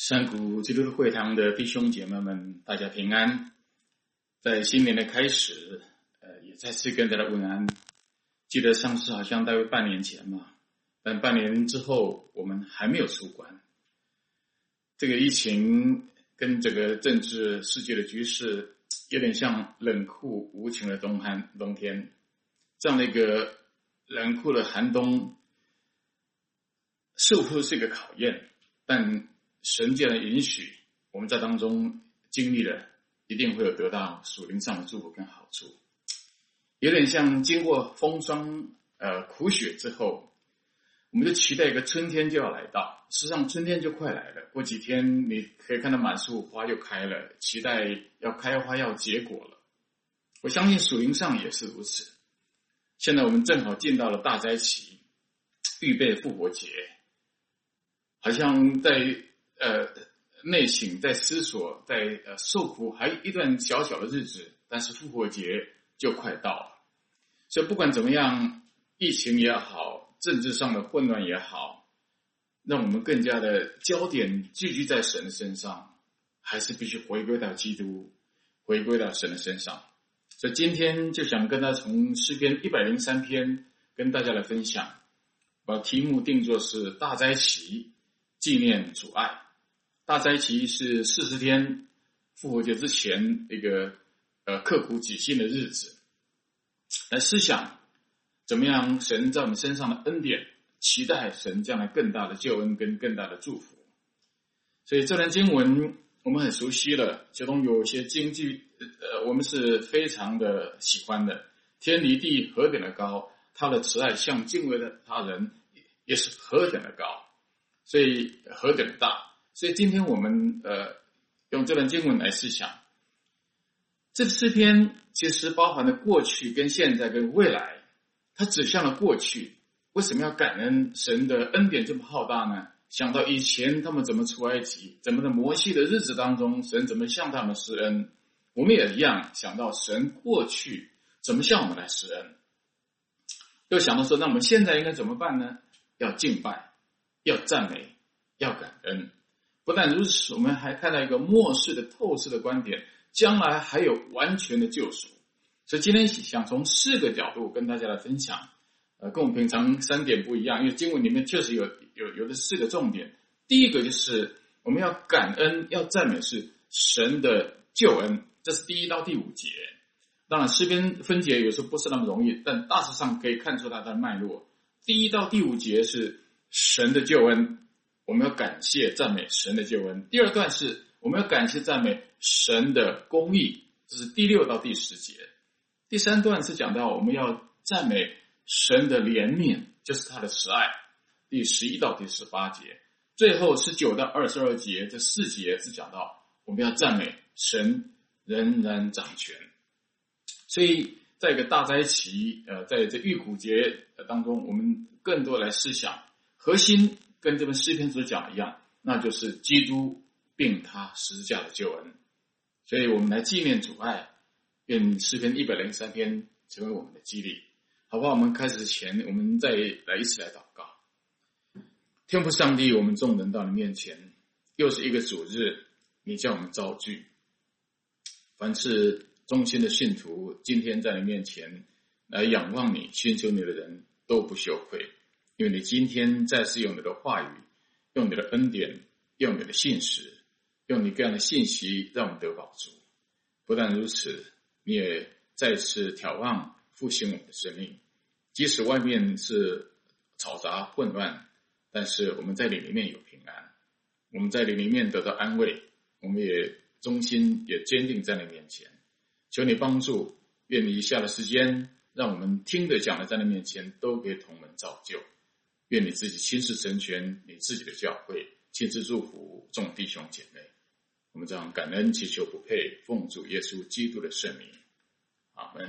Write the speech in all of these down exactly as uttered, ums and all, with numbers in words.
山谷基督的会堂的弟兄姐妹们，大家平安。在新年的开始，呃，也再次跟大家问安。记得上次好像大约半年前嘛，但半年之后我们还没有出关。这个疫情跟这个政治世界的局势，有点像冷酷无情的冬寒冬天。这样的一个冷酷的寒冬，似乎是一个考验，但神既然允许，我们在当中经历了，一定会有得到属灵上的祝福跟好处。有点像经过风霜呃苦雪之后，我们就期待一个春天就要来到。事实上春天就快来了，过几天你可以看到满树花又开了，期待要开花要结果了。我相信属灵上也是如此。现在我们正好进到了大灾期，预备复活节，好像在呃内省，在思索，在呃受苦，还有一段小小的日子，但是复活节就快到了。所以不管怎么样，疫情也好，政治上的混乱也好，让我们更加的焦点聚集在神的身上，还是必须回归到基督，回归到神的身上。所以今天就想跟大家从诗篇一百零三篇跟大家来分享，把题目定作是大灾期纪念主爱。大灾期是四十天复活节之前一个呃刻苦己心的日子，来思想怎么样神在我们身上的恩典，期待神将来更大的救恩跟更大的祝福。所以这段经文我们很熟悉了，其中有一些经句呃我们是非常的喜欢的。天离地何等的高，他的慈爱向敬畏的他人也是何等的高，所以何等的大。所以今天我们呃用这段经文来思想，这个诗篇其实包含了过去跟现在跟未来，它指向了过去。为什么要感恩神的恩典这么浩大呢？想到以前他们怎么出埃及，怎么在摩西的日子当中，神怎么向他们施恩，我们也一样想到神过去怎么向我们来施恩，又想到说那我们现在应该怎么办呢？要敬拜，要赞美，要感恩。不但如此，我们还看到一个末世的透视的观点，将来还有完全的救赎。所以今天想从四个角度跟大家来分享，呃，跟我们平常三点不一样，因为经文里面确实有有有的四个重点。第一个就是我们要感恩，要赞美是神的救恩，这是第一到第五节。当然诗篇分解有时候不是那么容易，但大致上可以看出它的脉络。第一到第五节是神的救恩，我们要感谢赞美神的救恩。第二段是我们要感谢赞美神的公义，这是第六到第十节。第三段是讲到我们要赞美神的怜悯，就是他的慈爱，第十一到第十八节。最后十九到二十二节，这四节是讲到我们要赞美神仍然掌权。所以在一个大灾期呃，在这预苦节当中，我们更多来思想核心跟这本诗篇所讲的一样，那就是基督并他十字架的救恩。所以我们来纪念主爱，愿诗篇一百零三篇成为我们的激励。好不好？我们开始前，我们再来一起来祷告。天父上帝，我们众人到你面前，又是一个主日，你叫我们遭聚。凡是忠心的信徒，今天在你面前来仰望你、寻求你的人都不羞愧，因为你今天再次用你的话语，用你的恩典，用你的信实，用你各样的信息让我们得饱足。不但如此，你也再次眺望复兴我们的生命。即使外面是嘈杂混乱，但是我们在你里面有平安，我们在你里面得到安慰，我们也忠心也坚定在你面前。求你帮助，愿你以下的时间让我们听的讲的在你面前都可以同门造就。愿你自己亲自成全你自己的教会，亲自祝福众弟兄姐妹。我们这样感恩祈求不配，奉主耶稣基督的圣名，阿们。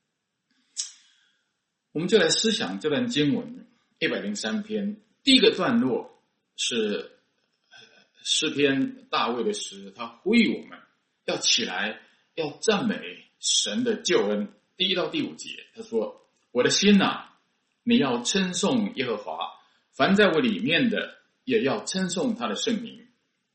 我们就来思想这段经文一百零三篇。第一个段落是诗篇大卫的诗，他呼吁我们要起来，要赞美神的救恩。第一到第五节他说，我的心啊，你要称颂耶和华，凡在我里面的也要称颂他的圣名。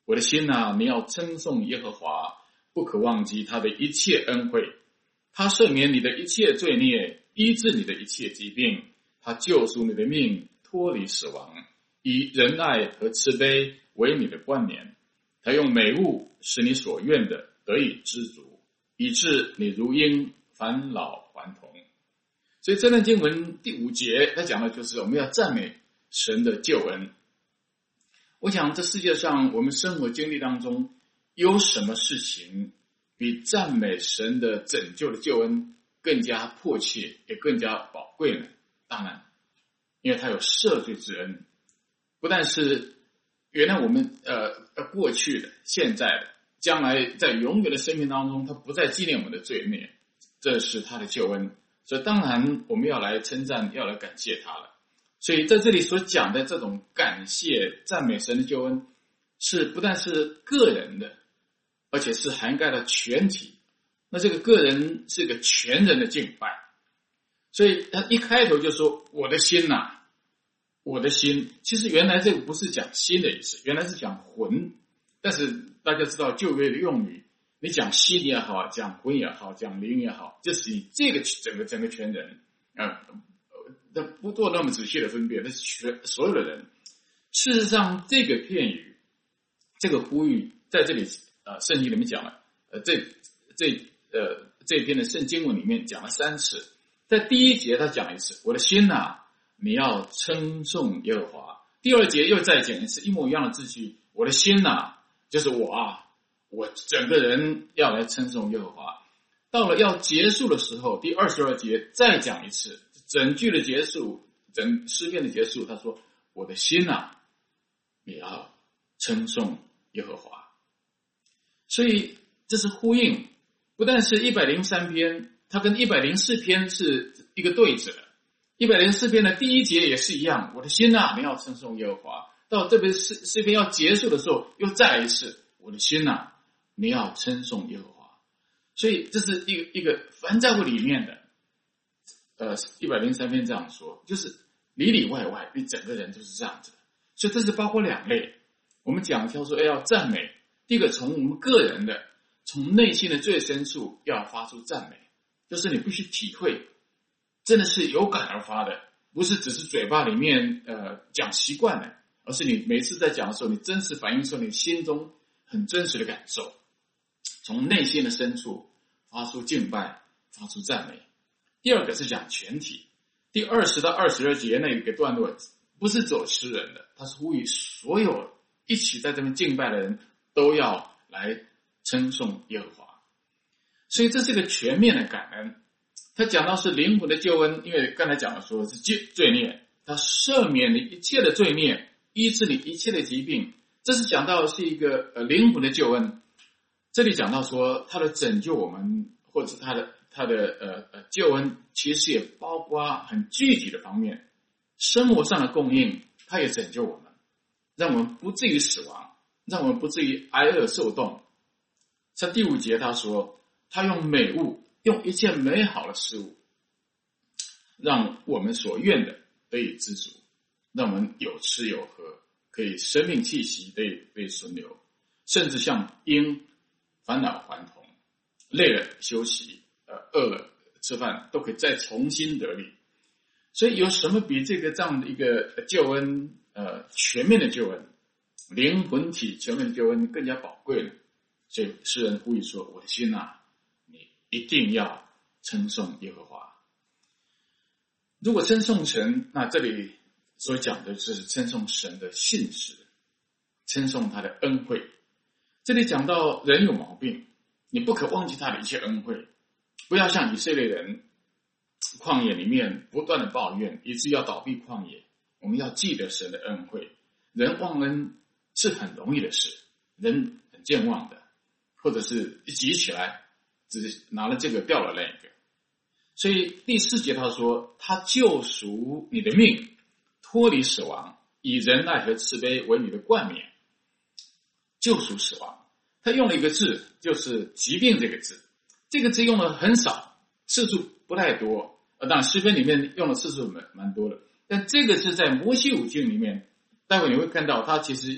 我的心啊，你要称颂耶和华，不可忘记他的一切恩惠。他赦免你的一切罪孽，医治你的一切疾病，他救赎你的命，脱离死亡，以仁爱和慈悲为你的冠冕。他用美物使你所愿的得以知足，以致你如鹰返老还童。所以这段经文第五节，他讲的就是我们要赞美神的救恩。我想这世界上我们生活经历当中，有什么事情比赞美神的拯救的救恩更加迫切，也更加宝贵呢？当然，因为他有赦罪之恩，不但是原来我们呃过去的、现在的、将来在永远的生命当中，他不再纪念我们的罪孽，这是他的救恩。所以当然我们要来称赞，要来感谢他了。所以在这里所讲的这种感谢赞美神的救恩，是不但是个人的，而且是涵盖了全体。那这个个人是一个全人的敬拜，所以他一开头就说我的心呐、啊，我的心。其实原来这个不是讲心的意思，原来是讲魂。但是大家知道旧约的用语，你讲心也好，讲魂也好，讲灵也好，就是以这个整个整个全人啊。呃，不做那么仔细的分辨，那是全所有的人。事实上，这个片语，这个呼吁，在这里呃，圣经里面讲了，呃，这这呃这篇的圣经文里面讲了三次。在第一节他讲一次，我的心啊，你要称颂耶和华。第二节又再讲一次，一模一样的字句，我的心啊，就是我啊，我整个人要来称颂耶和华。到了要结束的时候，第二十二节再讲一次。整句的结束，整诗篇的结束，他说我的心啊，也要称颂耶和华。所以这是呼应，不但是一百零三篇，它跟一百零四篇是一个对子的。一百零四篇的第一节也是一样，我的心啊，你要称颂耶和华。到这边诗诗篇要结束的时候，又再来一次，我的心啊，你要称颂耶和华。所以这是一个一个凡在乎里面的。呃，一百零三篇这样说，就是里里外外，你整个人都是这样子的。所以这是包括两类。我们讲挑说，要赞美。第一个，从我们个人的，从内心的最深处要发出赞美，就是你必须体会，真的是有感而发的，不是只是嘴巴里面呃讲习惯了，而是你每次在讲的时候，你真实反映出你心中很真实的感受，从内心的深处发出敬拜，发出赞美。第二个是讲全体，第二十到二十二节那一个段落不是走诗人的，他是呼吁所有一起在这边敬拜的人都要来称颂耶和华。所以这是个全面的感恩。他讲到是灵魂的救恩，因为刚才讲的说是罪孽，他赦免你一切的罪孽，医治你一切的疾病，这是讲到是一个呃灵魂的救恩。这里讲到说他的拯救我们，或者是他的他的呃呃救恩，其实也包括很具体的方面，生活上的供应，他也拯救我们，让我们不至于死亡，让我们不至于挨饿受冻。在第五节他说，他用美物，用一切美好的事物，让我们所愿的得以知足，让我们有吃有喝，可以生命气息得以被存留，甚至像鹰返老还童，累了休息，呃，饿了吃饭，都可以再重新得力。所以有什么比这个这样的一个救恩，呃，全面的救恩，灵魂体全面的救恩更加宝贵呢？所以诗人呼吁说，我的心啊，你一定要称颂耶和华。如果称颂神，那这里所讲的是称颂神的信实，称颂他的恩惠。这里讲到人有毛病，你不可忘记他的一切恩惠，不要像以色列人旷野里面不断的抱怨，以致要倒闭旷野。我们要记得神的恩惠。人忘恩是很容易的事，人很健忘的，或者是一急起来只是拿了这个掉了那个。所以第四节他说，他救赎你的命，脱离死亡，以仁爱和慈悲为你的冠冕。救赎死亡，他用了一个字，就是疾病这个字。这个字用的很少，次数不太多，当然诗篇里面用的次数蛮蛮多的，但这个字在摩西五经里面，待会你会看到它其实一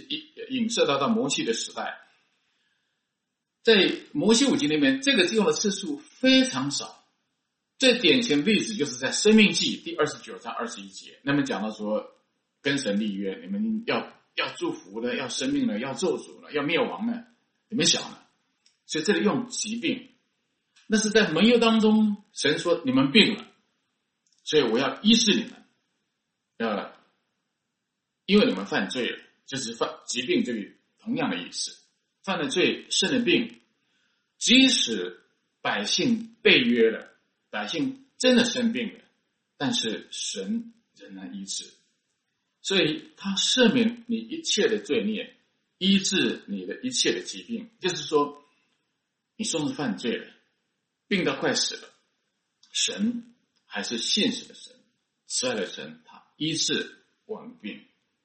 影射到到摩西的时代。在摩西五经里面，这个用的次数非常少。最典型的例子就是在申命记第二十九章二十一节，那么讲到说跟神立约，你们要要祝福了，要生命了，要咒诅了，要灭亡了，你们想了。所以这里用疾病，那是在盟约当中，神说你们病了，所以我要医治你们，呃，因为你们犯罪了，就是犯疾病这里同样的意思，犯了罪生了病，即使百姓被约了，百姓真的生病了，但是神仍然医治，所以他赦免你一切的罪孽，医治你的一切的疾病。就是说你纵使犯罪了，病到快死了，神还是信实的神，慈爱的神，他医治我们病。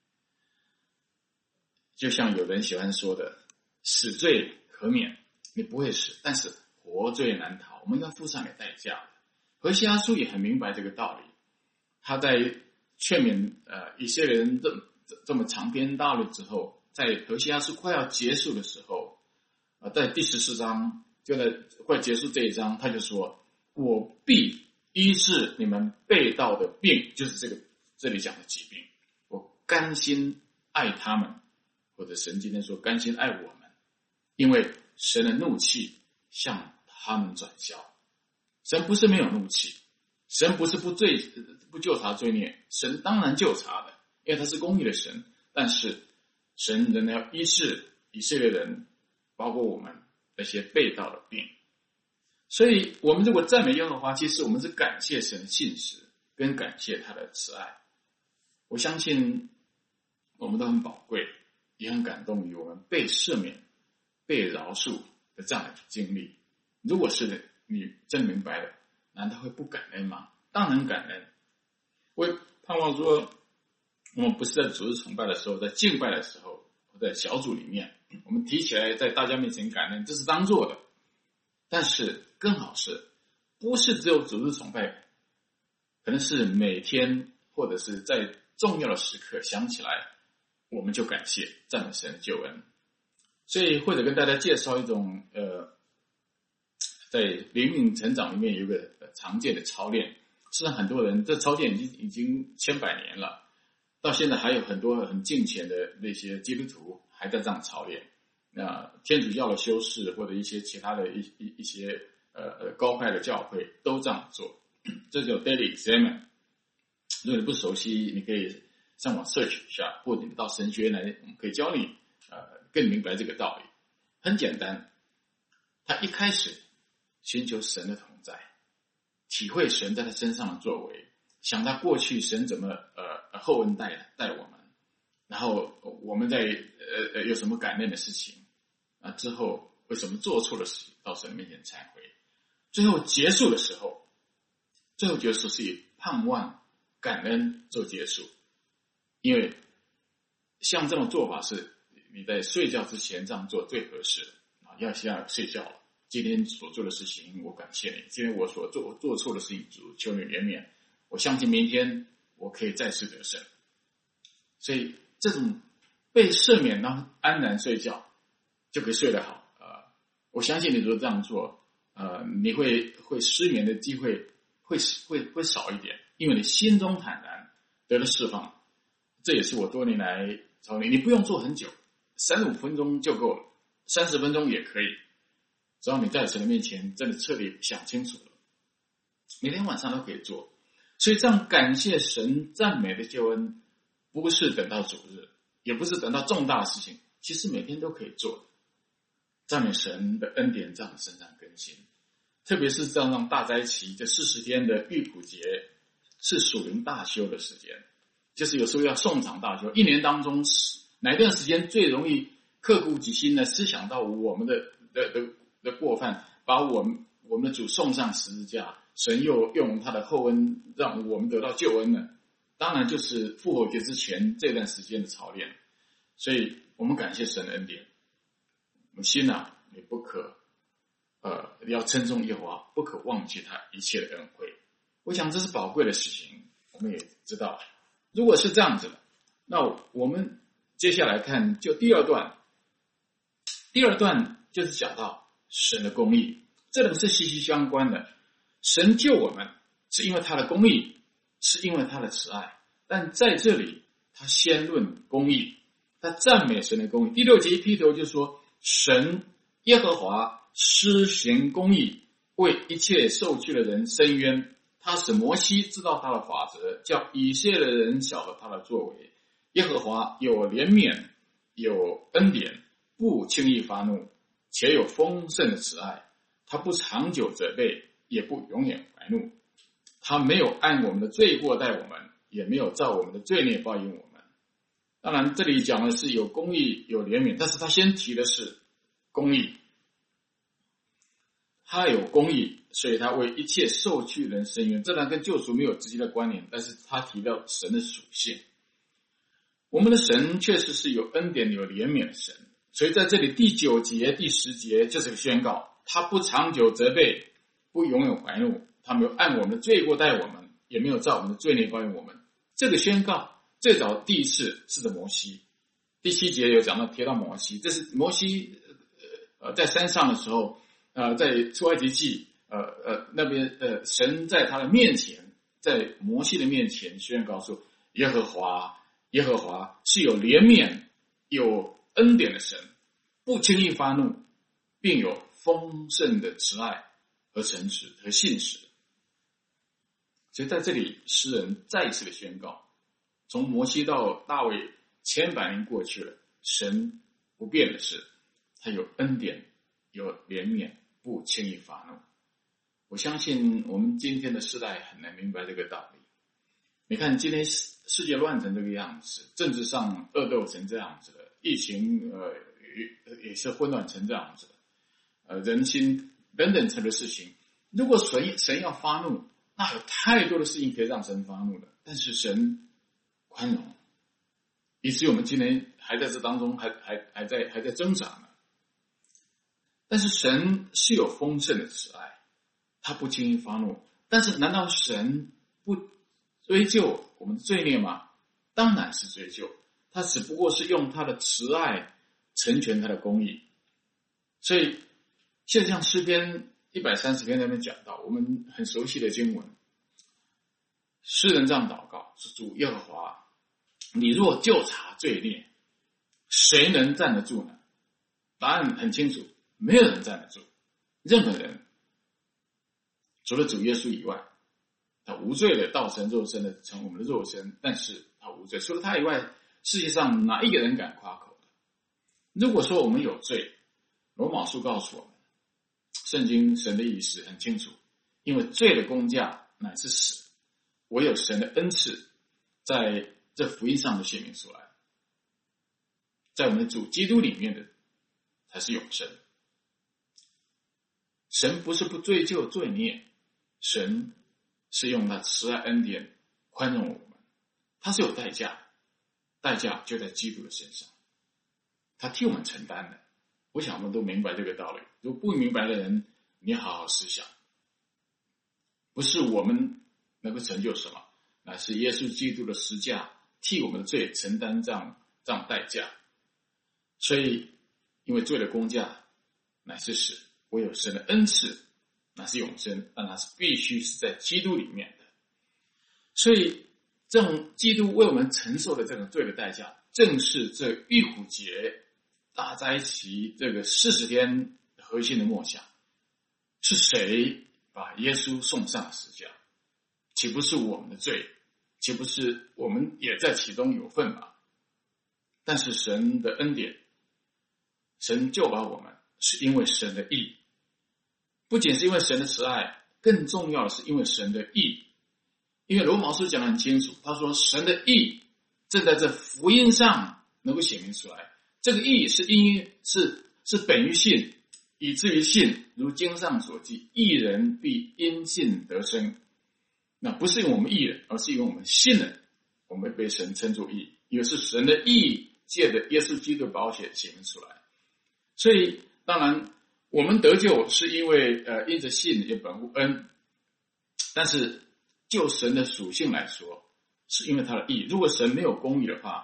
就像有人喜欢说的，死罪可免，你不会死，但是活罪难逃，我们要付上点代价的。何西阿书也很明白这个道理，他在劝勉呃以色列人这这么长篇大论之后，在何西阿书快要结束的时候，呃，在第十四章就在快结束这一章，他就说：“我必医治你们背道的病，就是这个这里讲的疾病。我甘心爱他们，或者神今天说甘心爱我们，因为神的怒气向他们转消。神不是没有怒气，神不是不罪不究察罪孽，神当然究察的，因为他是公义的神。但是神仍然要医治以色列人，包括我们那些背道的病。所以我们如果赞美耶和华，其实我们是感谢神的信实，跟感谢他的慈爱。我相信我们都很宝贵，也很感动于我们被赦免、被饶恕的这样的经历。如果是你真明白了，难道会不感恩吗？当然感恩。我盼望说，我们不是在主日崇拜的时候，在敬拜的时候，或在小组里面，我们提起来在大家面前感恩，这是当做的。但是更好是，不是只有主日崇拜，可能是每天或者是在重要的时刻想起来，我们就感谢赞美神的救恩。所以或者跟大家介绍一种呃，在灵命成长里面有一个常见的操练。实际上很多人这操练已经已经千百年了，到现在还有很多很敬虔的那些基督徒还在这样操练。那天主教的修士或者一些其他的一一一些呃高派的教会都这样做，这叫 daily examen。如果你不熟悉，你可以上网 search 一下，或者你到神学来，我们可以教你呃更明白这个道理。很简单，他一开始寻求神的同在，体会神在他身上的作为，想他过去神怎么呃厚恩待待我们，然后我们在呃呃有什么感念的事情啊，之后为什么做错了事到神面前忏悔，最后结束的时候，最后结束是以盼望感恩做结束。因为像这种做法是你在睡觉之前这样做最合适的啊，要先睡觉了，今天所做的事情我感谢你，今天我所做做错的事情主求你怜悯，我相信明天我可以再次得胜。所以这种被赦免然后安然睡觉就可以睡得好。呃，我相信你如果这样做，呃，你会会失眠的机会会会会少一点，因为你心中坦然得了释放。这也是我多年来操练，你不用做很久，三十五分钟就够了，三十分钟也可以，只要你在神的面前真的彻底想清楚了，每天晚上都可以做。所以这样感谢神赞美的救恩，不是等到主日，也不是等到重大的事情，其实每天都可以做的。赞美神的恩典在我们身上更新，特别是这样让大斋期这四十天的预苦节是属灵大修的时间，就是有时候要送场大修，一年当中哪一段时间最容易刻骨己心的思想到我们的的的的过犯，把我们我们的主送上十字架，神又用他的厚恩让我们得到救恩呢？当然就是复活节之前这段时间的操练。所以我们感谢神的恩典，我们心啊，你不可呃要称颂耶和华，不可忘记他一切的恩惠。我想这是宝贵的事情，我们也知道。如果是这样子的，那我们接下来看就第二段，第二段就是讲到神的公义，这两个是息息相关的。神救我们是因为他的公义，是因为他的慈爱，但在这里他先论公义，他赞美神的公义。第六节劈头就说，神耶和华施行公义，为一切受屈的人伸冤。他使摩西知道他的法则，叫以色列人晓得他的作为。耶和华有怜悯，有恩典，不轻易发怒，且有丰盛的慈爱。他不长久责备，也不永远怀怒。他没有按我们的罪过待我们，也没有照我们的罪孽报应我们。当然这里讲的是有公义有怜悯，但是他先提的是公义。他有公义，所以他为一切受屈人伸冤。这然跟救赎没有直接的关联，但是他提到神的属性。我们的神确实是有恩典有怜悯的神，所以在这里第九节第十节就是个宣告，他不长久责备，不永远怀怒，他没有按我们的罪过待我们，也没有照我们的罪孽报应我们。这个宣告最早第一次是在摩西，第七节有讲到提到摩西，这是摩西呃在山上的时候，呃在出埃及记呃呃那边呃神在他的面前，在摩西的面前宣告说，耶和华耶和华是有怜悯有恩典的神，不轻易发怒，并有丰盛的慈爱和诚实和信实。所以在这里诗人再一次的宣告，从摩西到大卫千百年过去了，神不变的是他有恩典有怜悯，不轻易发怒。我相信我们今天的世代很难明白这个道理。你看今天世界乱成这个样子，政治上恶斗成这样子的，疫情呃也是混乱成这样子的，呃人心等等层的事情。如果神神要发怒，那有太多的事情可以让神发怒的，但是神宽容，以至于我们今天还在这当中还还还在还在挣扎呢。但是神是有丰盛的慈爱，他不轻易发怒。但是难道神不追究我们的罪孽吗？当然是追究，他只不过是用他的慈爱成全他的公义。所以现在像诗篇一百三十篇那边讲到我们很熟悉的经文，诗人这样祷告，是主耶和华，你若究察罪孽，谁能站得住呢？答案很清楚，没有人站得住。任何人除了主耶稣以外，他无罪的道成肉身的成我们的肉身，但是他无罪。除了他以外，世界上哪一个人敢夸口的？如果说我们有罪，罗马书告诉我们，圣经神的意思很清楚，因为罪的工价乃是死，唯有神的恩赐在这福音上的显明出来，在我们的主基督里面的才是永生。神不是不追究罪孽，神是用他慈爱恩典宽容我们，他是有代价，代价就在基督的身上，他替我们承担的。我想我们都明白这个道理，如果不明白的人，你好好思想，不是我们能够成就什么，乃是耶稣基督的十架替我们的罪承担这样这样代价。所以因为罪的工价乃是死，唯有神的恩赐乃是永生，但它是必须是在基督里面的。所以这种基督为我们承受的这种罪的代价，正是这浴虎节大灾期这个四十天核心的默想。是谁把耶稣送上十架？岂不是我们的罪？岂不是我们也在其中有份吗？但是神的恩典，神救把我们，是因为神的义。不仅是因为神的慈爱，更重要的是因为神的义。因为罗马书讲得很清楚，他说神的义正在这福音上能够显明出来。这个义是因是是本于信，以至于信，如经上所记，义人必因信得生。那不是因为我们义人，而是因为我们信了，我们被神称作义，因为是神的义借着耶稣基督的宝血显明出来。所以当然我们得救是因为呃因着信也本乎恩，但是就神的属性来说，是因为他的义。如果神没有公义的话，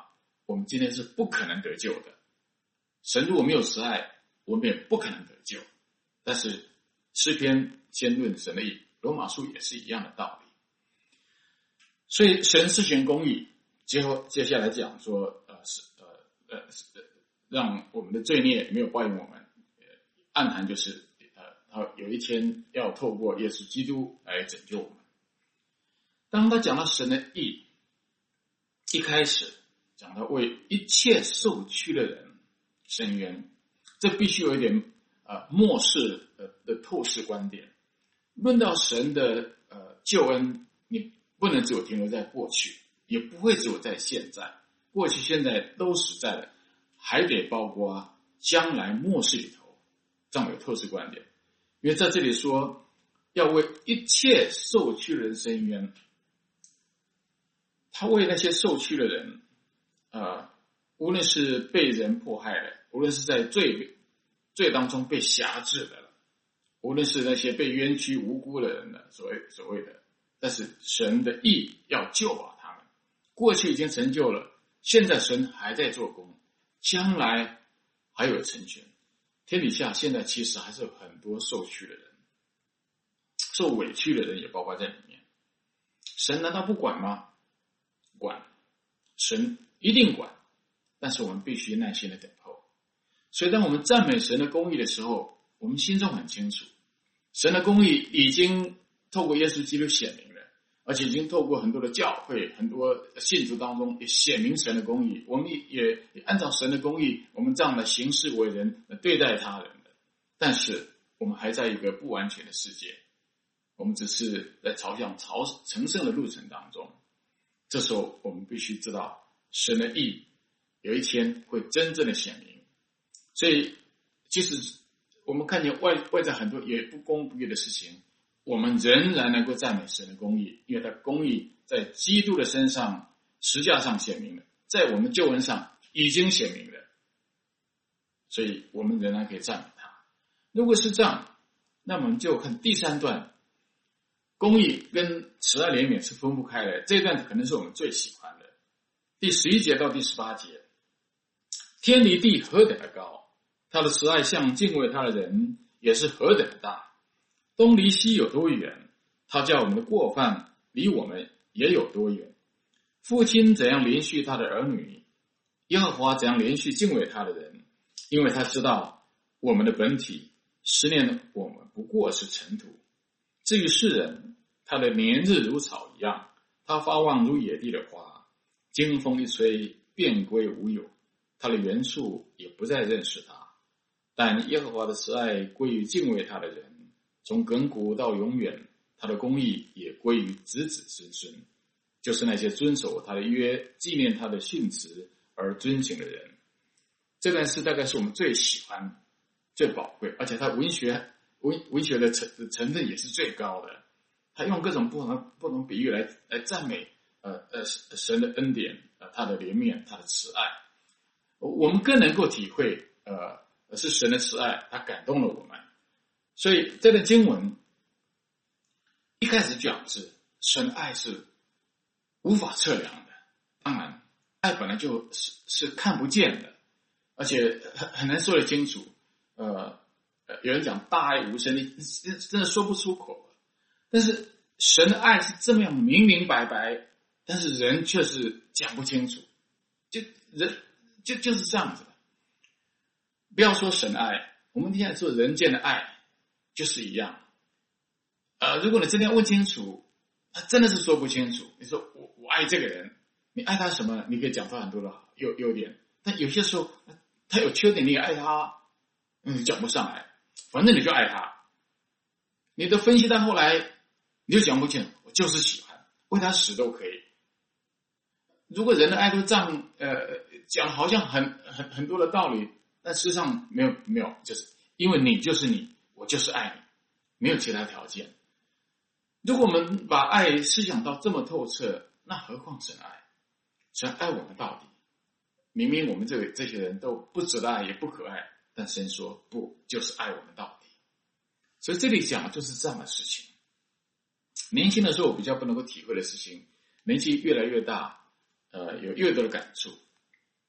我们今天是不可能得救的。神如果没有慈爱，我们也不可能得救。但是诗篇先论神的义，罗马书也是一样的道理。所以神施行公义，接后接下来讲说，呃，是呃呃，让我们的罪孽没有报应我们，呃，暗含就是呃，他有一天要透过耶稣基督来拯救我们。当他讲到神的义，一开始讲到为一切受屈的人伸冤，这必须有一点呃末世的的透视观点。论到神的呃救恩，你不能只有停留在过去，也不会只有在现在，过去现在都实在的，还得包括将来末世里头，这样有透视观点。因为在这里说要为一切受屈的人伸冤，他为那些受屈的人呃，无论是被人迫害的，无论是在罪罪当中被辖制的，无论是那些被冤屈无辜的人的所谓所谓的，但是神的义要救啊他们，过去已经成就了，现在神还在做工，将来还有成全。天底下现在其实还是有很多受屈的人，受委屈的人也包括在里面。神难道不管吗？管，神一定管，但是我们必须耐心的等候。所以当我们赞美神的公义的时候，我们心中很清楚，神的公义已经透过耶稣基督显明了，而且已经透过很多的教会、很多信徒当中也显明神的公义。我们也也按照神的公义，我们这样的行事为人，对待他人的。但是我们还在一个不完全的世界，我们只是在朝向朝成圣的路程当中。这时候我们必须知道，神的义有一天会真正的显明。所以即使我们看见外外在很多也不公不义的事情，我们仍然能够赞美神的公义，因为他公义在基督的身上十架上显明了，在我们救恩上已经显明了，所以我们仍然可以赞美他。如果是这样，那么我们就看第三段，公义跟慈爱怜悯是分不开的，这一段可能是我们最喜欢的。第十一节到第十八节，天离地何等的高，他的慈爱向敬畏他的人也是何等的大。东离西有多远，他叫我们的过犯离我们也有多远。父亲怎样连续他的儿女，耶和华怎样连续敬畏他的人，因为他知道我们的本体，十年我们不过是尘土。至于世人，他的年日如草一样，他发旺如野地的花，经风一吹，便归无有，他的原处也不再认识他。但耶和华的慈爱归于敬畏他的人，从亘古到永远，他的公义也归于子子孙孙，就是那些遵守他的约，纪念他的训词而遵行的人。这段诗大概是我们最喜欢、最宝贵，而且他文学文文学的成成分也是最高的。他用各种不同不同比喻来来赞美呃呃神的恩典，呃他的怜悯，他的慈爱。我们更能够体会呃是神的慈爱，他感动了我们。所以这段经文一开始讲是神的爱是无法测量的，当然爱本来就是是看不见的，而且很很难说得清楚。呃有人讲大爱无声，你真的说不出口。但是神的爱是这么样明明白白，但是人却是讲不清楚，就人就就是这样子的。不要说神爱，我们现在说人间的爱就是一样。呃，如果你真的要问清楚，他真的是说不清楚。你说我我爱这个人，你爱他什么？你可以讲出很多的优优点，但有些时候他有缺点，你也爱他，嗯，讲不上来。反正你就爱他，你的分析到后来你就讲不清，我就是喜欢，为他死都可以。如果人的爱都这样呃讲，好像很很很多的道理，但事实上没有没有，就是因为你就是你，我就是爱你，没有其他条件。如果我们把爱思想到这么透彻，那何况神爱？神爱我们到底。明明我们这个这些人都不值得爱，也不可爱，但神说不，就是爱我们到底。所以这里讲的就是这样的事情。年轻的时候我比较不能够体会的事情，年纪越来越大，呃，有越多的感触。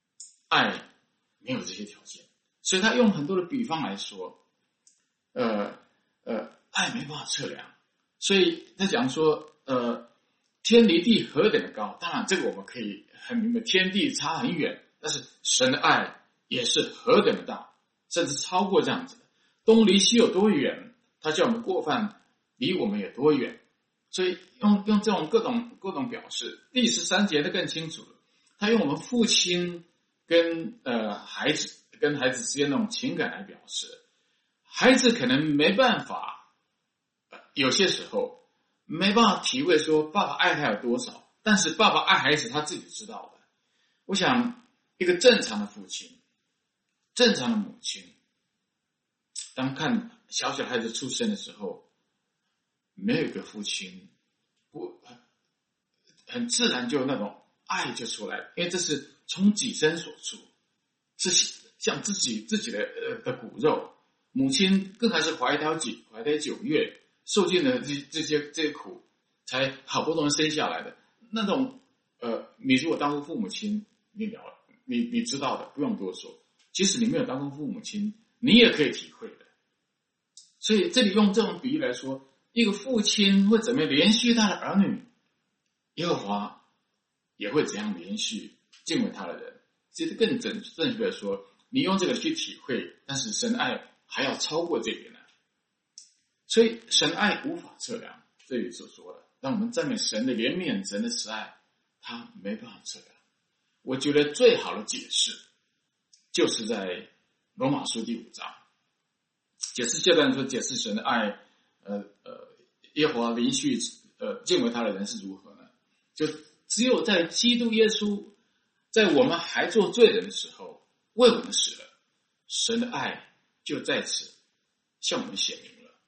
爱没有这些条件，所以他用很多的比方来说，呃呃，爱没办法测量，所以他讲说，呃，天离地何等的高，当然这个我们可以很明白，天地差很远，但是神的爱也是何等的大，甚至超过这样子的。东离西有多远，他叫我们过犯离我们有多远，所以用用这种各种各种表示。第十三节的更清楚了，他用我们父亲跟呃孩子跟孩子之间那种情感来表示。孩子可能没办法，有些时候没办法体会说爸爸爱他有多少，但是爸爸爱孩子他自己知道的。我想一个正常的父亲，正常的母亲，当看小小孩子出生的时候，没有一个父亲不很自然就那种爱就出来了，因为这是从己身所出，是像自己自己的呃的骨肉。母亲更还是怀胎九怀胎九月，受尽了这这些这些苦，才好不容易生下来的那种呃，你如果当过父母亲，你了你你知道的，不用多说。即使你没有当过父母亲，你也可以体会的。所以这里用这种比喻来说，一个父亲会怎么样连续他的儿女，耶和华也会怎样连续敬畏他的人。其实更正正确的说，你用这个去体会，但是神爱还要超过这个呢。所以神爱无法测量，这里所说的，让我们赞美神的怜悯，神的慈爱，他没办法测量。我觉得最好的解释就是在罗马书第五章解释这段说，解释神的爱，呃呃，耶和华连续呃敬畏他的人是如何呢？就只有在基督耶稣在我们还做罪人的时候为我们死了，神的爱就在此向我们显明了。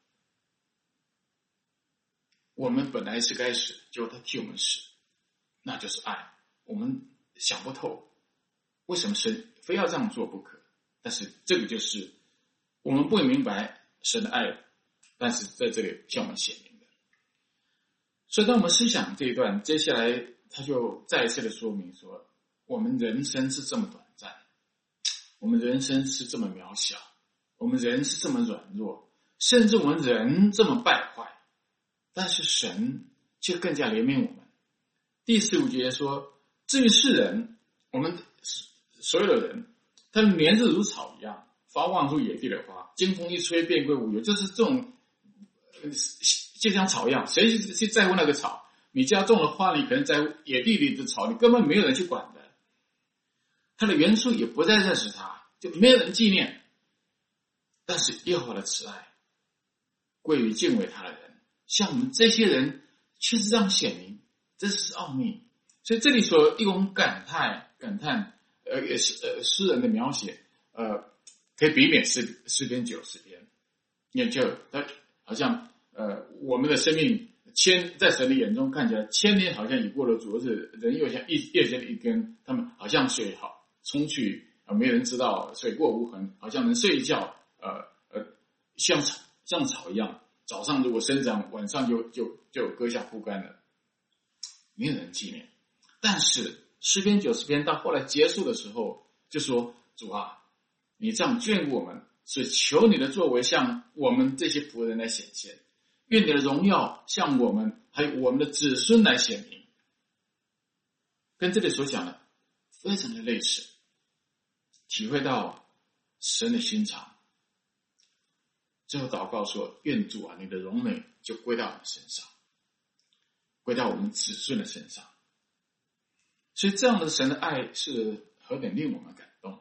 我们本来是该死，结果他替我们死，那就是爱。我们想不透为什么神非要这样做不可，但是这个就是我们不明白神的爱，但是在这里向我们显明的。所以当我们思想这一段，接下来他就再一次的说明说，我们人生是这么短暂，我们人生是这么渺小，我们人是这么软弱，甚至我们人这么败坏，但是神却更加怜悯我们。第十五节说，至于世人，我们所有的人，他们年日如草一样，发旺如野地的花，经风一吹便归无有，就是这种就像草一样，谁去在乎那个草？你家种了花，你可能在乎野地里的草，你根本没有人去管的。他的元素也不再认识他，就没有人纪念。但是耶和华的慈爱归于敬畏他的人，像我们这些人却是这样显明，这是奥秘。所以这里所用感叹感叹呃也是呃诗人的描写，呃可以比美诗诗篇九十篇，也就他好像呃我们的生命千在神的眼中看起来千年好像已过了昨日，人又像一夜间的一根，他们好像水好冲去啊、呃，没人知道，水过无痕，好像能睡一觉，呃呃像草像草一样，早上如果生长，晚上就就就割下枯干了，没有人纪念。但是诗篇九十篇到后来结束的时候就说，主啊，你这样眷顾我们，是求你的作为向我们这些仆人来显现，愿你的荣耀向我们还有我们的子孙来显明。跟这里所讲的非常的类似，体会到神的心肠。最后祷告说，愿主啊，你的荣美就归到我们身上，归到我们子孙的身上。所以这样的神的爱是何等令我们感动。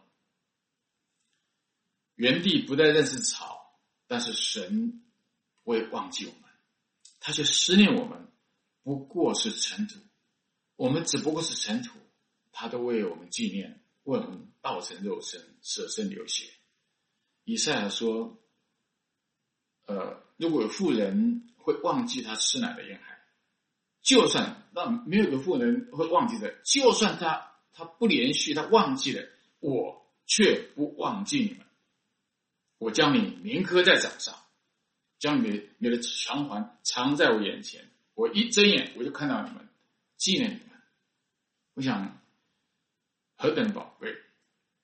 原地不再认识草，但是神不会忘记我们，他却思念我们不过是尘土，我们只不过是尘土，他都为我们纪念，为我们道成肉身，舍身流血。以赛亚说，呃，如果有妇人会忘记他吃奶的婴孩，就算那没有个妇人会忘记的，就算他他不连续，他忘记了，我却不忘记你们。我将你铭刻在掌上，将你你的偿还藏在我眼前，我一睁眼我就看到你们，纪念你们。我想何等宝贵，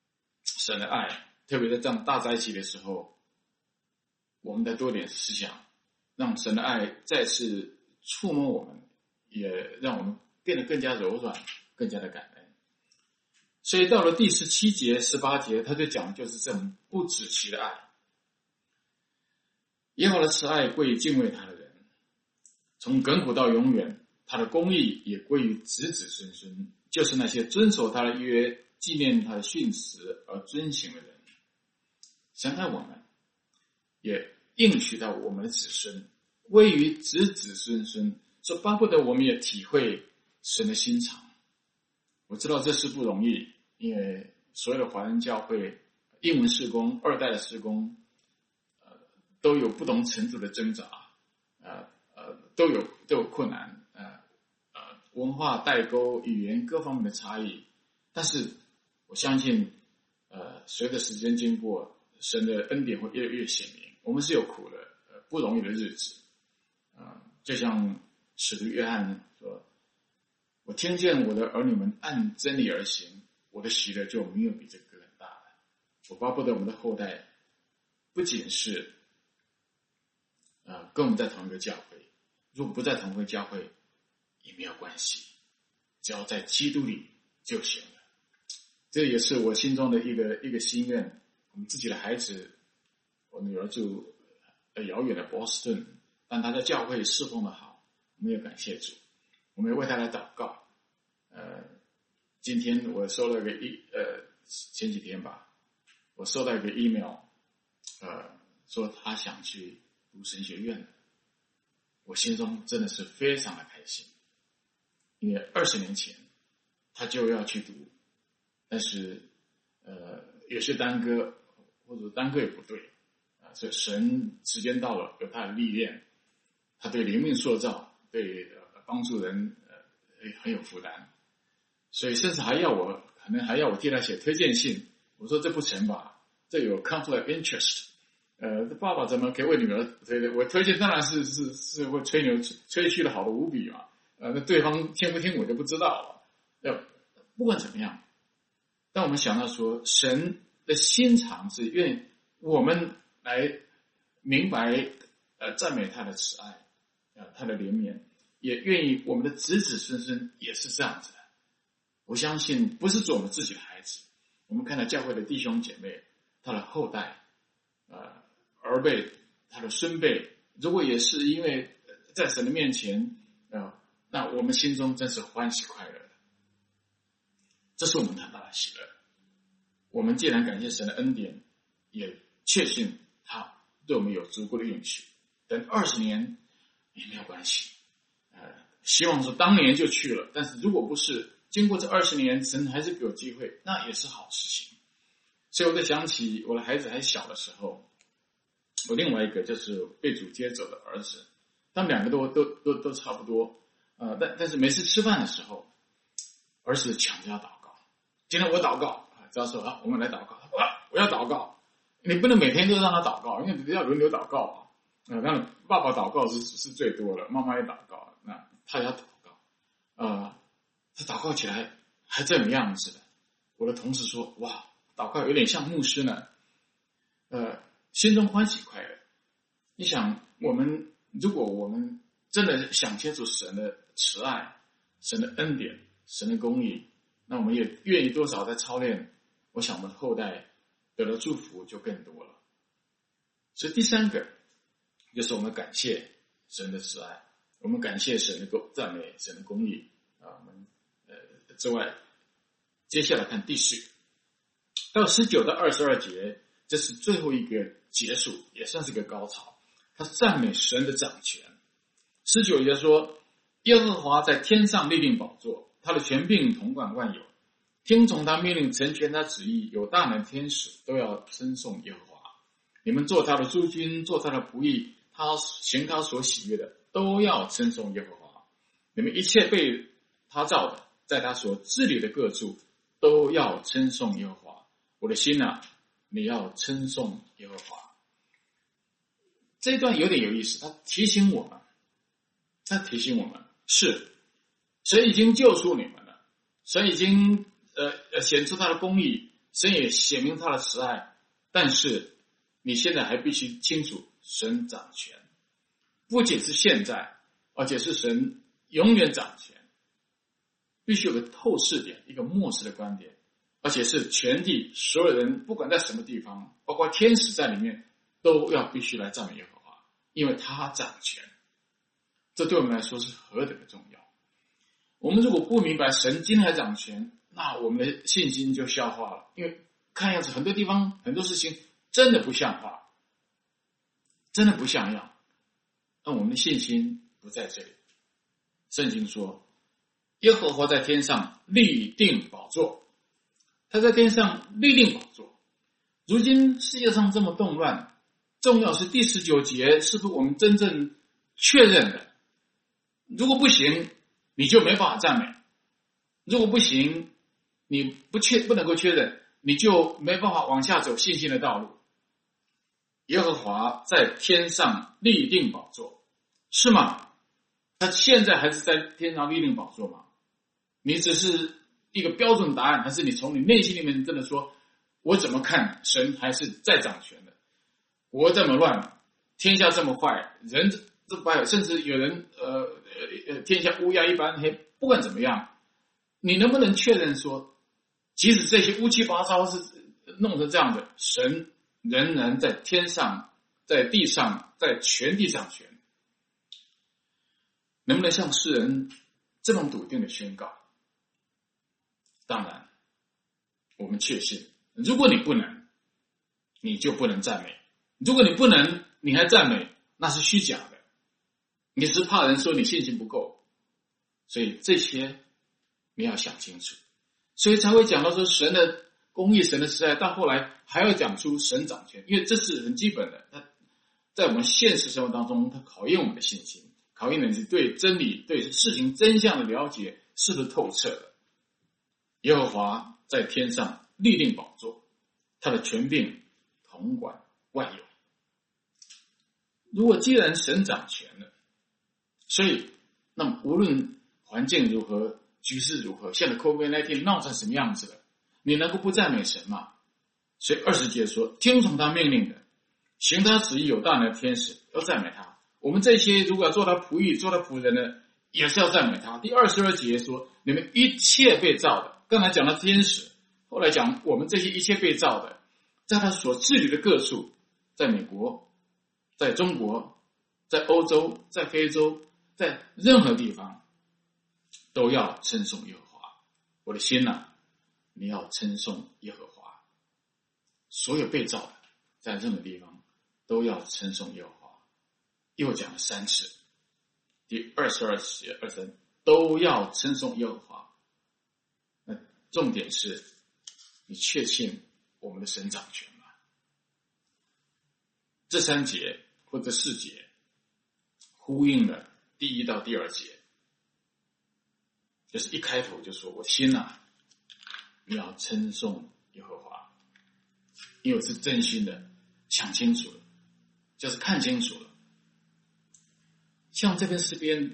神的爱，特别在这样大灾期的时候，我们再多点思想，让神的爱再次触摸我们，也让我们变得更加柔软，更加的感恩。所以到了第十七节、十八节，他就讲就是这种不止息的爱。耶和华的慈爱归于敬畏他的人，从亘古到永远，他的公义也归于子子孙孙，就是那些遵守他的约、纪念他的训词而遵行的人。神爱我们，也应许到我们的子孙，归于子子孙孙，说巴不得我们也体会神的心肠。我知道这是不容易，因为所有的华人教会英文事工、二代的事工，呃，都有不同程度的挣扎，呃呃，都有都有困难，呃呃，文化代沟、语言各方面的差异。但是我相信，呃，随着时间经过，神的恩典会越来越显明。我们是有苦的，呃，不容易的日子，啊、呃，就像使徒约翰说。我听见我的儿女们按真理而行，我的喜乐就没有比这个更大了。我巴不得我们的后代不仅是呃跟我们在同一个教会，如果不在同一个教会也没有关系，只要在基督里就行了。这也是我心中的一个一个心愿。我们自己的孩子，我女儿住呃遥远的波士顿，但她在教会侍奉的好，我们也感谢主。我们也为他来祷告。呃，今天我收了个一呃前几天吧，我收到一个 email， 呃，说他想去读神学院，我心中真的是非常的开心，因为二十年前他就要去读，但是呃有些耽搁，或者耽搁也不对啊，所以神时间到了，有他的历练，他对灵命塑造，对。帮助人呃很有负担，所以甚至还要我可能还要我替他写推荐信。我说这不成吧，这有 conflict of interest。呃，爸爸怎么可以为女儿推的？我推荐当然是是是会吹牛吹嘘的好的无比嘛。呃，那对方听不听我就不知道了。呃，不管怎么样，当我们想到说神的心肠是愿我们来明白呃赞美他的慈爱，呃他的怜悯。也愿意我们的子子孙孙也是这样子的。我相信不是做我们自己的孩子，我们看到教会的弟兄姐妹，他的后代，呃，儿辈，他的孙辈，如果也是因为在神的面前，呃，那我们心中真是欢喜快乐的。这是我们很大的喜乐。我们既然感谢神的恩典，也确信他对我们有足够的允许，等二十年也没有关系。希望说当年就去了，但是如果不是经过这二十年，神还是给我机会，那也是好事情。所以我在想起我的孩子还小的时候，我另外一个就是被主接走的儿子，他们两个都都都都差不多，呃，但但是每次吃饭的时候，儿子抢着要祷告。今天我祷告啊，只要说啊，我们来祷告，啊，我要祷告，你不能每天都让他祷告，因为要轮流祷告啊。呃，当然爸爸祷告是是最多的，妈妈也祷告，那他要祷告，呃，他祷告起来还这种样子的。我的同事说：“哇，祷告有点像牧师呢。”呃，心中欢喜快乐。你想，我们如果我们真的想接触神的慈爱、神的恩典、神的公义，那我们也愿意多少在操练，我想我们的后代得到祝福就更多了。所以第三个就是我们感谢神的慈爱，我们感谢神的公赞美神的公义啊。我们呃之外，接下来看第四个到十九到二十二节，这是最后一个结束，也算是个高潮。他赞美神的掌权。十九节说，耶和华在天上立定宝座，他的权柄统管万有，听从他命令成全他旨意，有大能天使都要称颂耶和华。你们做他的诸军，做他的仆役，他行他所喜悦的，都要称颂耶和华。你们一切被他造的，在他所治理的各处，都要称颂耶和华。我的心啊，你要称颂耶和华。这一段有点有意思，他提醒我们，他提醒我们，是神已经救赎你们了，神已经呃显出他的公义， 神也显明他的慈爱，但是你现在还必须清楚神掌权，不仅是现在，而且是神永远掌权，必须有个透视点，一个末世的观点，而且是全地所有人不管在什么地方，包括天使在里面，都要必须来赞美耶和华，因为他掌权。这对我们来说是何等的重要。我们如果不明白神今天还掌权，那我们的信心就消化了，因为看样子很多地方很多事情真的不像话，真的不像样，那我们的信心不在这里。圣经说耶和华在天上立定宝座，他在天上立定宝座。如今世界上这么动乱，重要是第十九节是不是我们真正确认的？如果不行，你就没办法赞美；如果不行，你不确不能够确认，你就没办法往下走信心的道路。耶和华在天上立定宝座，是吗？他现在还是在天上立定宝座吗？你只是一个标准答案，还是你从你内心里面真的说，我怎么看神还是在掌权的？国这么乱，天下这么坏，人这么坏，甚至有人呃呃天下乌鸦一般黑，不管怎么样，你能不能确认说，即使这些乌七八糟是弄成这样的，神仍然在天上，在地上，在全地掌权？能不能向世人这么笃定的宣告？当然，我们确信，如果你不能，你就不能赞美；如果你不能，你还赞美，那是虚假的。你是怕人说你信心不够，所以这些你要想清楚。所以才会讲到说神的公义、神的慈爱，到后来还要讲出神掌权，因为这是很基本的。它在我们现实生活当中，它考验我们的信心，考验的是对真理、对事情真相的了解是不是透彻的。耶和华在天上立定宝座，他的权柄统管万有。如果既然神掌权了，所以那么无论环境如何，局势如何，现在 COVID 十九 闹成什么样子了，你能够不赞美神吗？所以二十节说，听从他命令的，行他旨意有大能的天使要赞美他。我们这些如果要做他仆役、做他仆人的，也是要赞美他。第二十二节说，你们一切被造的，刚才讲到天使，后来讲我们这些一切被造的，在他所治理的各处，在美国，在中国，在欧洲，在非洲，在任何地方，都要称颂耶和华。我的心啊，你要称颂耶和华。所有被造的，在任何地方都要称颂耶和华。又讲了三次，第二十二节、二十三都要称颂耶和华。那重点是，你确信我们的神掌权吗？这三节或者四节呼应了第一到第二节，就是一开头就说，我心啊，你要称颂耶和华，因为我是真心的想清楚了，就是看清楚了。像这篇诗篇，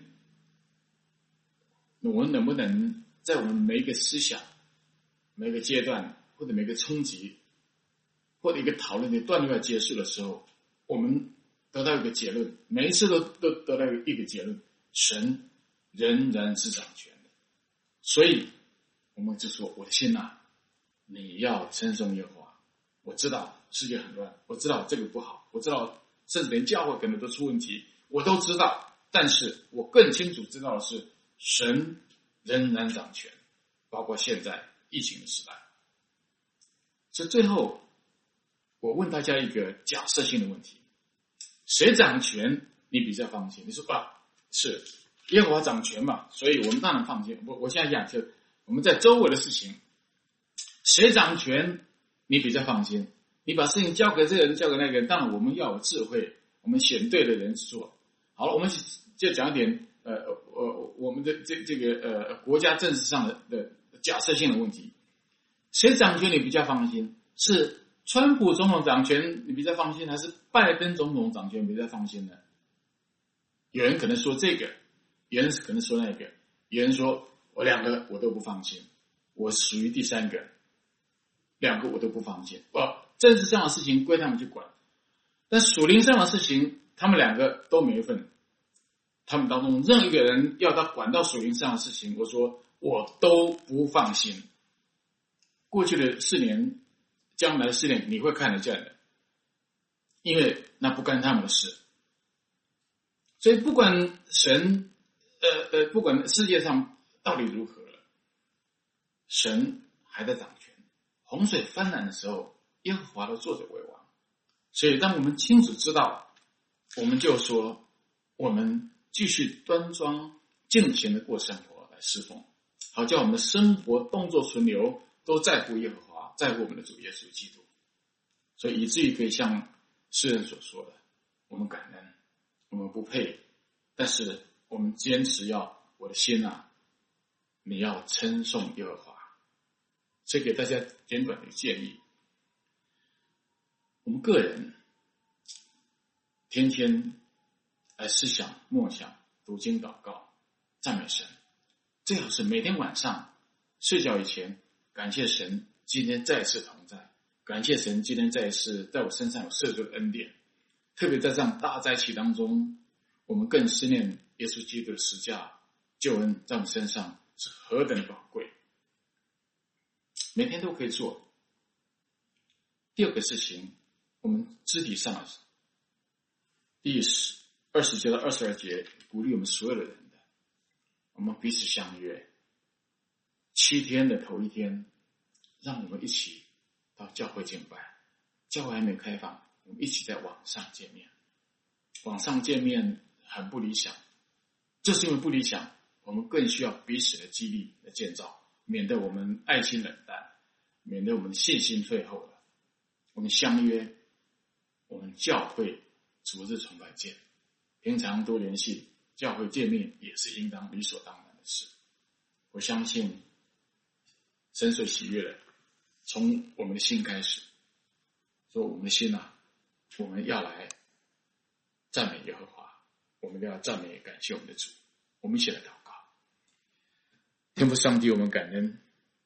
我们能不能在我们每一个思想、每一个阶段，或者每个冲击，或者一个讨论的段落要结束的时候，我们得到一个结论，每一次都都得到一个结论，神仍然是掌权的。所以我们就说，我的心啊，你要称颂耶和华。我知道世界很乱，我知道这个不好，我知道甚至连教会可能都出问题，我都知道，但是我更清楚知道的是，神仍然掌权，包括现在疫情的时代。所以最后我问大家一个假设性的问题，谁掌权你比较放心？你说啊，是耶和华掌权嘛，所以我们当然放心。我我现在讲就我们在周围的事情，谁掌权你比较放心？你把事情交给这个人，交给那个人，当然我们要有智慧，我们选对的人去做。好了，我们就讲一点呃呃我们的这这个呃国家政治上的的假设性的问题。谁掌权你比较放心？是川普总统掌权你比较放心，还是拜登总统掌权比较放心呢？有人可能说这个，有人可能说那个，有人说我两个我都不放心，我属于第三个。 两个我都不放心。哦，政治上的事情归他们去管，但属灵上的事情，他们两个都没份。他们当中任何一个人要他管到属灵上的事情，我说我都不放心。过去的四年，将来的四年，你会看得见的，因为那不干他们的事。所以不管神，呃呃，不管世界上到底如何了，神还在掌权。洪水泛滥的时候，耶和华都坐着为王。所以当我们清楚知道，我们就说，我们继续端庄敬虔的过生活来侍奉，好叫我们的生活动作存留都在乎耶和华，在乎我们的主耶稣基督。所以以至于可以像诗人所说的，我们感恩，我们不配，但是我们坚持要我的心啊，你要称颂耶和华。所以给大家简短的建议，我们个人天天来思想默想读经祷告赞美神，最好是每天晚上睡觉以前感谢神今天再次同在，感谢神今天再一次在我身上有设置的恩典。特别在这样大灾期当中，我们更思念耶稣基督的十架救恩在我们身上是何等的宝贵，每天都可以做。第二个事情，我们肢体上的第二十节到二十二节鼓励我们所有的人的，我们彼此相约，七天的头一天，让我们一起到教会敬拜。教会还没开放，我们一起在网上见面。网上见面很不理想，就是因为不理想，我们更需要彼此的激励的建造，免得我们爱心冷淡，免得我们信心退后了。我们相约，我们教会逐日崇拜见，平常多联系，教会见面也是应当理所当然的事。我相信神所喜悦的，从我们的心开始，说我们的心啊，我们要来赞美耶和华，我们要赞美感谢我们的主。我们一起来祷告。天父上帝，我们感恩，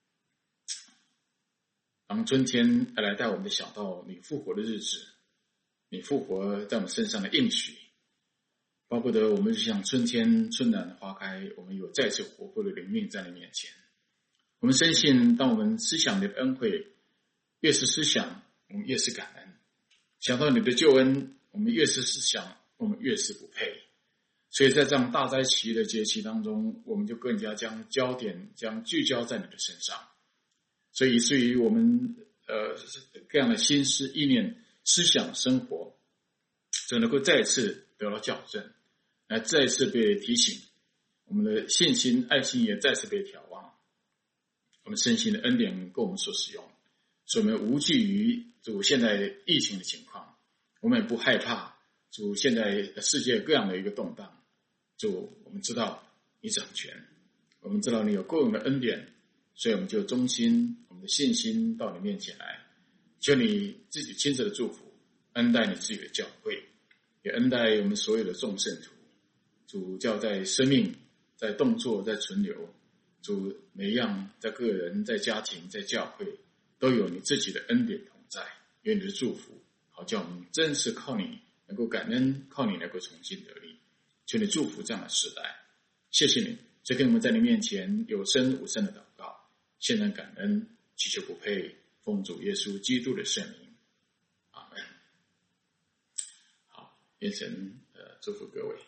当春天来带我们的想到你复活的日子，你复活在我们身上的应许，巴不得我们就像春天春暖花开，我们有再次活泼的灵命在你面前。我们深信，当我们思想你的恩惠，越是思想，我们越是感恩。想到你的救恩，我们越是思想，我们越是不配。所以在这样大灾期的节期当中，我们就更加将焦点将聚焦在你的身上。所以以至于我们呃这样的心思意念思想生活，就能够再次得到校正，来再次被提醒，我们的信心爱心也再次被眺望。我们身心的恩典够我们所使用，所以我们无惧于主现在疫情的情况，我们也不害怕主现在世界各样的一个动荡。主，我们知道你掌权，我们知道你有够用的恩典，所以我们就忠心我们的信心到你面前来，求你自己亲自的祝福，恩待你自己的教会，也恩待我们所有的众圣徒。主叫在生命，在动作，在存留，主每一样在个人，在家庭，在教会，都有你自己的恩典同在，有你的祝福，好叫我们真是靠你能够感恩，靠你能够重新得力。求你祝福这样的时代，谢谢你，这跟我们在你面前有声无声的祷告，现在感恩，祈求不配，奉主耶稣基督的圣名，阿们。好，愿神呃祝福各位。